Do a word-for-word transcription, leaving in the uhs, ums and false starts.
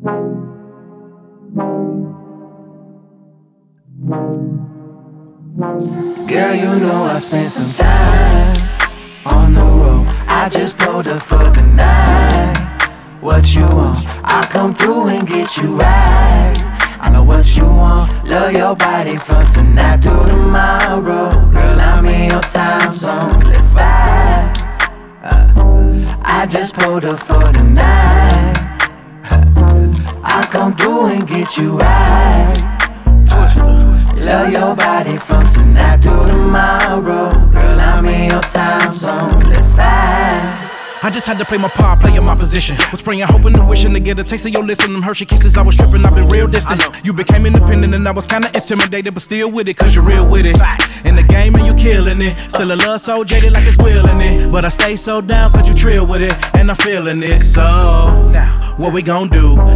Girl, you know I spent some time on the road. I just pulled up for the night. What you want? I'll come through and get you right. I know what you want. Love your body from tonight through tomorrow. Girl, I'm in your time zone. Let's vibe. uh, I just pulled up for the night. I'll come through and get you right. Love your body from tonight through tomorrow. Girl, I'm in your time zone. Let's vibe. I just had to play my part, play in my position. Was praying, hoping and wishing to get a taste of your lips and them Hershey kisses. I was tripping, I've been real distant. You became independent and I was kinda intimidated, but still with it, cause you're real with it. In the game and you killing it. Still a love so jaded like it's willing it. But I stay so down cause you trill with it, and I'm feeling it. So, now, what we gon' do?